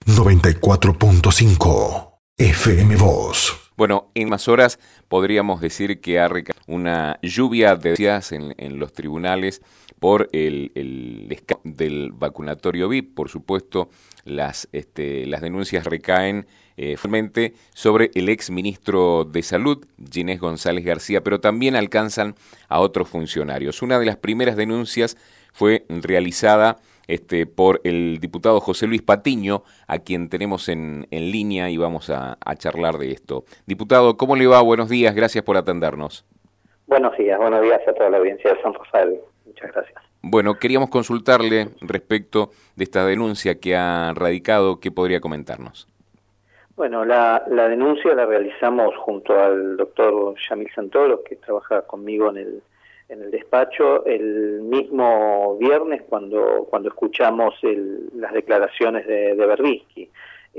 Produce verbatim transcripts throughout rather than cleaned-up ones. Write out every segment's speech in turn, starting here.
noventa y cuatro punto cinco F M Voz. Bueno, en más horas podríamos decir que ha recaído una lluvia de denuncias en, en los tribunales por el, el escándalo del vacunatorio V I P. Por supuesto, las, este, las denuncias recaen eh, fuertemente sobre el ex ministro de Salud, Ginés González García, pero también alcanzan a otros funcionarios. Una de las primeras denuncias fue realizada Este, por el diputado José Luis Patiño, a quien tenemos en, en línea y vamos a, a charlar de esto. Diputado, ¿cómo le va? Buenos días, gracias por atendernos. Buenos días, buenos días a toda la audiencia de San Rafael. Muchas gracias. Bueno, queríamos consultarle respecto de esta denuncia que ha radicado, ¿qué podría comentarnos? Bueno, la, la denuncia la realizamos junto al doctor Yamil Santoro, que trabaja conmigo en el en el despacho el mismo viernes cuando cuando escuchamos el, las declaraciones de, de Berbisky.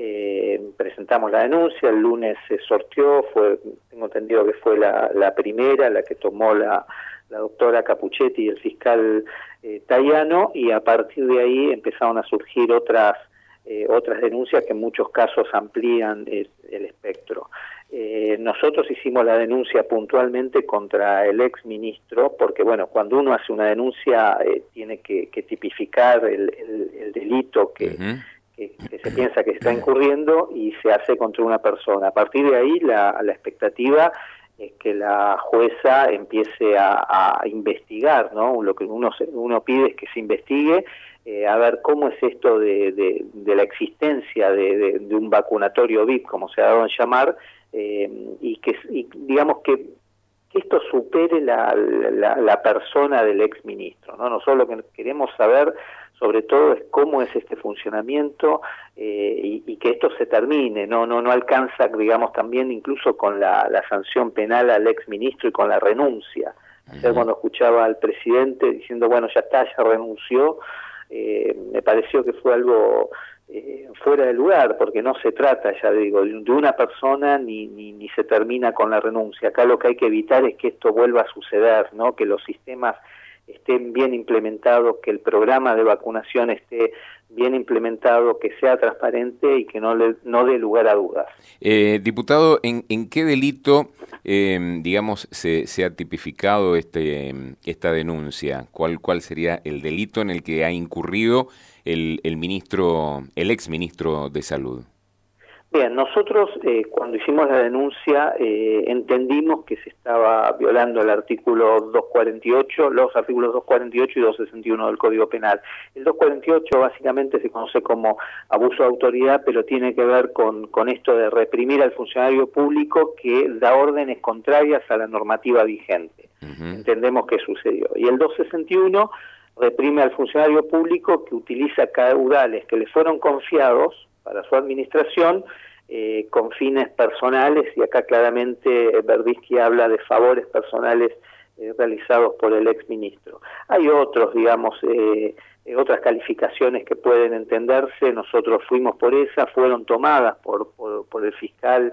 Eh, presentamos la denuncia, el lunes se sorteó, fue, tengo entendido que fue la, la primera, la que tomó la, la doctora Capuchetti y el fiscal eh, Tayano, y a partir de ahí empezaron a surgir otras eh, otras denuncias que en muchos casos amplían el, el espectro. Eh, nosotros hicimos la denuncia puntualmente contra el ex ministro, porque bueno, cuando uno hace una denuncia eh, tiene que, que tipificar el, el, el delito que, uh-huh. que, que se piensa que está incurriendo y se hace contra una persona. A partir de ahí la, la expectativa es que la jueza empiece a, a investigar, ¿no? Lo que uno, uno pide es que se investigue, eh, a ver cómo es esto de, de, de la existencia de, de, de un vacunatorio V I P, como se ha dado en llamar, Eh, y que y digamos que, que esto supere la, la, la persona del ex ministro, ¿no? Nosotros lo que queremos saber sobre todo es cómo es este funcionamiento eh, y, y que esto se termine, no no no alcanza, digamos, también incluso con la, la sanción penal al ex ministro y con la renuncia. Ayer cuando escuchaba al presidente diciendo, bueno, ya está, ya renunció, eh, me pareció que fue algo Eh, fuera de lugar, porque no se trata, ya digo, de una persona ni, ni, ni se termina con la renuncia. Acá lo que hay que evitar es que esto vuelva a suceder, ¿no? Que los sistemas estén bien implementados, que el programa de vacunación esté bien implementado, que sea transparente y que no le no dé lugar a dudas. Eh, diputado, ¿en, en qué delito, eh, digamos, se, se ha tipificado este esta denuncia? ¿Cuál cuál sería el delito en el que ha incurrido el, el ministro, el ex ministro de Salud? Bien, nosotros eh, cuando hicimos la denuncia eh, entendimos que se estaba violando el artículo doscientos cuarenta y ocho, los artículos doscientos cuarenta y ocho y doscientos sesenta y uno del Código Penal. El doscientos cuarenta y ocho básicamente se conoce como abuso de autoridad, pero tiene que ver con, con esto de reprimir al funcionario público que da órdenes contrarias a la normativa vigente. Uh-huh. Entendemos que sucedió. Y el doscientos sesenta y uno reprime al funcionario público que utiliza caudales que le fueron confiados para su administración eh, con fines personales, y acá claramente Berbisky habla de favores personales eh, realizados por el exministro. Hay otros, digamos, eh, eh, otras calificaciones que pueden entenderse, nosotros fuimos por esa, fueron tomadas por, por, por el fiscal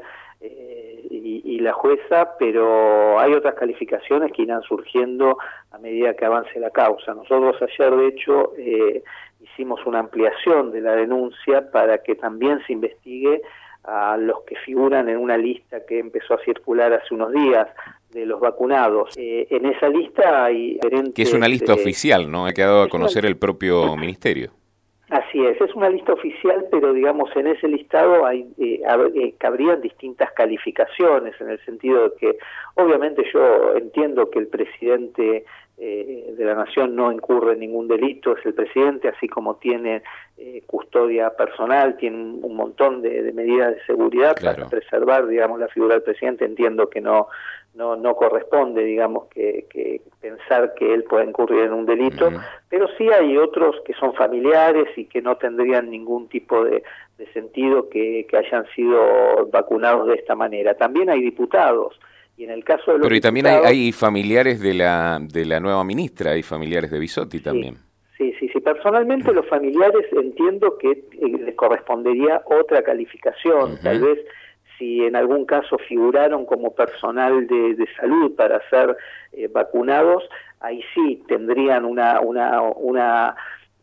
eh, y, y la jueza, pero hay otras calificaciones que irán surgiendo a medida que avance la causa. Nosotros ayer, de hecho, eh, hicimos una ampliación de la denuncia para que también se investigue a los que figuran en una lista que empezó a circular hace unos días de los vacunados. Eh, en esa lista hay diferentes... Que es una lista eh, oficial, ¿no? Ha quedado a conocer el propio ministerio. Así es, es una lista oficial, pero digamos en ese listado hay eh, eh, cabrían distintas calificaciones, en el sentido de que obviamente yo entiendo que el presidente eh, de la Nación no incurre en ningún delito, es el presidente, así como tiene eh, custodia personal, tiene un, un montón de, de medidas de seguridad, claro, para preservar, digamos, la figura del presidente. Entiendo que no no no corresponde, digamos, que, que pensar que él pueda incurrir en un delito, uh-huh. pero sí hay otros que son familiares y que no tendrían ningún tipo de, de sentido que, que hayan sido vacunados de esta manera. También hay diputados, y en el caso de los Pero y también diputados, hay, hay familiares de la de la nueva ministra, hay familiares de Bisotti sí, también. Sí, sí, sí. Personalmente los familiares entiendo que eh, les correspondería otra calificación, uh-huh. tal vez si en algún caso figuraron como personal de, de salud para ser eh, vacunados, ahí sí tendrían una una una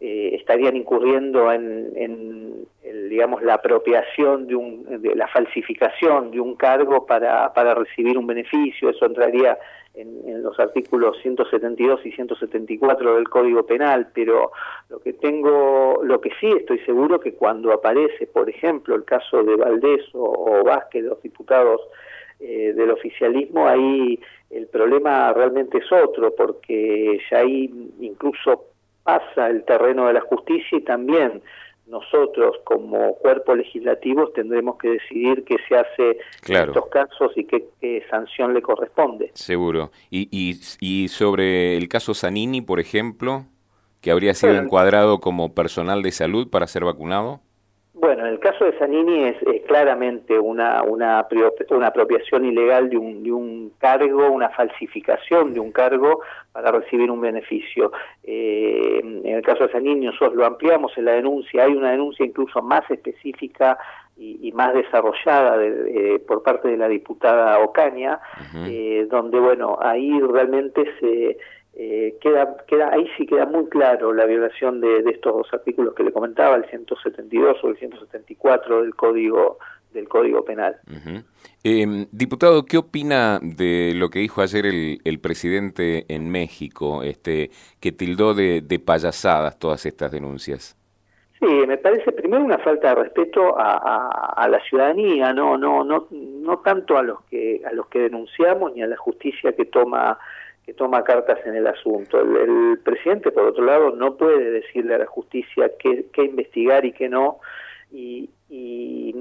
eh, estarían incurriendo en, en el, digamos, la apropiación de, un, de la falsificación de un cargo para, para recibir un beneficio. Eso entraría en, en los artículos ciento setenta y dos y ciento setenta y cuatro del Código Penal, pero lo que tengo, lo que sí estoy seguro que cuando aparece, por ejemplo, el caso de Valdés o, o Vázquez, los diputados eh, del oficialismo, ahí el problema realmente es otro, porque ya ahí incluso pasa el terreno de la justicia y también nosotros como cuerpo legislativo tendremos que decidir qué se hace claro. en estos casos y qué, qué sanción le corresponde. Seguro. Y, y, y sobre el caso Zanini, por ejemplo, que habría sido bueno, encuadrado como personal de salud para ser vacunado. Bueno, en el caso de Zanini es, es claramente una, una, una apropiación ilegal de un, de un cargo, una falsificación de un cargo para recibir un beneficio. Eh, en el caso de Zanini nosotros lo ampliamos en la denuncia, hay una denuncia incluso más específica y, y más desarrollada de, eh, por parte de la diputada Ocaña, uh-huh. eh, donde, bueno, ahí realmente se... Eh, queda, queda, ahí sí queda muy claro la violación de, de estos dos artículos que le comentaba, el ciento setenta y dos o el ciento setenta y cuatro del Código del Código Penal. Uh-huh. eh, diputado, ¿qué opina de lo que dijo ayer el, el presidente en México, este, que tildó de, de payasadas todas estas denuncias? Sí, me parece primero una falta de respeto a, a, a la ciudadanía, no, no, no, no tanto a los que a los que denunciamos ni a la justicia que toma que toma cartas en el asunto. El, el presidente, por otro lado, no puede decirle a la justicia qué, qué investigar y qué no, y, y,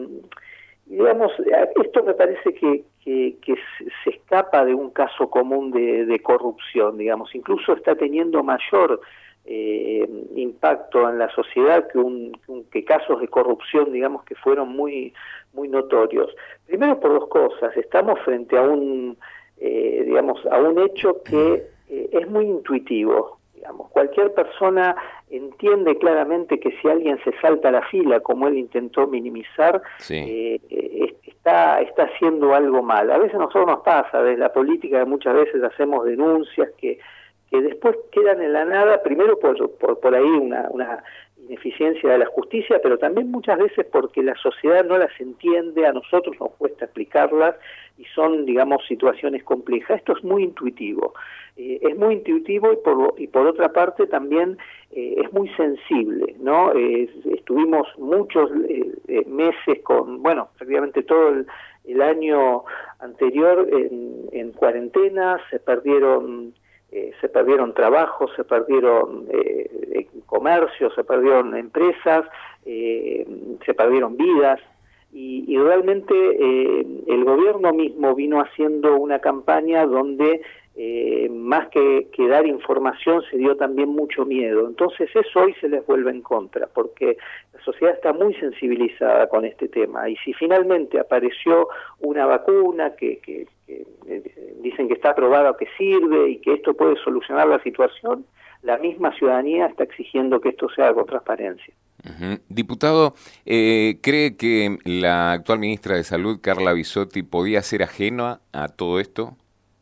y digamos, esto me parece que, que, que se escapa de un caso común de, de corrupción, digamos, incluso está teniendo mayor eh, impacto en la sociedad que, un, que casos de corrupción, digamos, que fueron muy, muy notorios. Primero por dos cosas, estamos frente a un Eh, digamos, a un hecho que eh, es muy intuitivo. Digamos, cualquier persona entiende claramente que si alguien se salta a la fila, como él intentó minimizar, sí. eh, eh, está, está haciendo algo mal. A veces a nosotros nos pasa, desde la política muchas veces hacemos denuncias que, que después quedan en la nada, primero por, por, por ahí una, una ineficiencia de la justicia, pero también muchas veces porque la sociedad no las entiende, a nosotros nos cuesta explicarlas, y son, digamos, situaciones complejas. Esto es muy intuitivo, eh, es muy intuitivo y por, y por otra parte también eh, es muy sensible, ¿no? Eh, estuvimos muchos eh, eh, meses con, bueno, prácticamente todo el, el año anterior en, en cuarentena, se perdieron eh, se perdieron trabajos, se perdieron eh, comercios, se perdieron empresas, eh, se perdieron vidas. Y, y realmente eh, el gobierno mismo vino haciendo una campaña donde eh, más que, que dar información se dio también mucho miedo. Entonces eso hoy se les vuelve en contra, porque la sociedad está muy sensibilizada con este tema. Y si finalmente apareció una vacuna que, que, que eh, dicen que está aprobada o que sirve y que esto puede solucionar la situación, la misma ciudadanía está exigiendo que esto se haga con transparencia. Uh-huh. Diputado, eh, ¿cree que la actual ministra de Salud, Carla Bisotti, podía ser ajena a todo esto?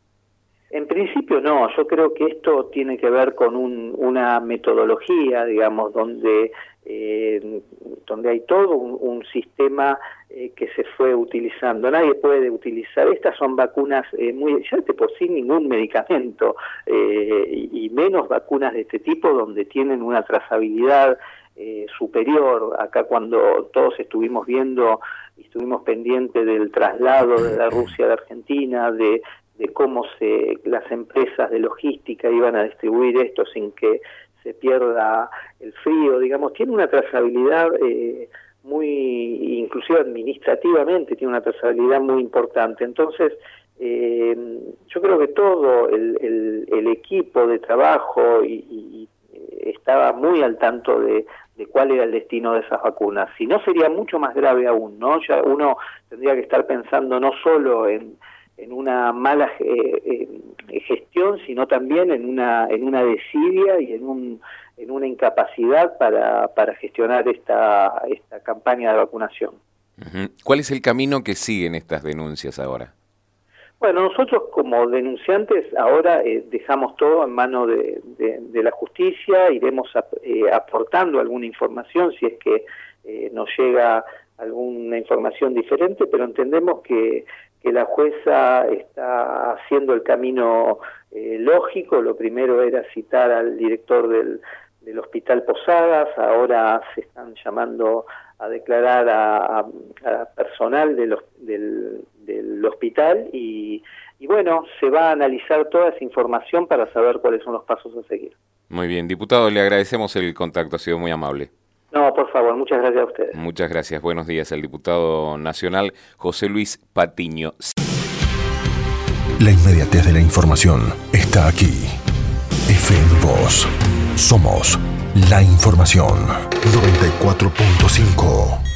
En principio no, yo creo que esto tiene que ver con un, una metodología, digamos, donde eh, donde hay todo un, un sistema eh, que se fue utilizando. Nadie puede utilizar, estas son vacunas eh, muy, ya de por sí ningún medicamento, eh, y, y menos vacunas de este tipo donde tienen una trazabilidad Eh, superior. Acá cuando todos estuvimos viendo y estuvimos pendientes del traslado de la Rusia a la Argentina, de, de cómo se las empresas de logística iban a distribuir esto sin que se pierda el frío, digamos, tiene una trazabilidad eh, muy, inclusive administrativamente, tiene una trazabilidad muy importante. Entonces, eh, yo creo que todo el, el, el equipo de trabajo y, y estaba muy al tanto de, de cuál era el destino de esas vacunas. Si no, sería mucho más grave aún, ¿no? Ya uno tendría que estar pensando no solo en, en una mala eh, eh, gestión, sino también en una en una desidia y en un en una incapacidad para, para gestionar esta esta campaña de vacunación. Uh-huh. ¿Cuál es el camino que siguen estas denuncias ahora? Bueno, nosotros como denunciantes ahora eh, dejamos todo en manos de, de, de la justicia, iremos a, eh, aportando alguna información si es que eh, nos llega alguna información diferente, pero entendemos que, que la jueza está haciendo el camino eh, lógico. Lo primero era citar al director del, del Hospital Posadas, ahora se están llamando a declarar a, a, a personal de los, del, del hospital y, y bueno, se va a analizar toda esa información para saber cuáles son los pasos a seguir. Muy bien, diputado, le agradecemos el contacto, ha sido muy amable. No, por favor, muchas gracias a ustedes. Muchas gracias, buenos días, el diputado nacional José Luis Patiño. La inmediatez de la información está aquí. F M Voz. Somos la información. noventa y cuatro punto cinco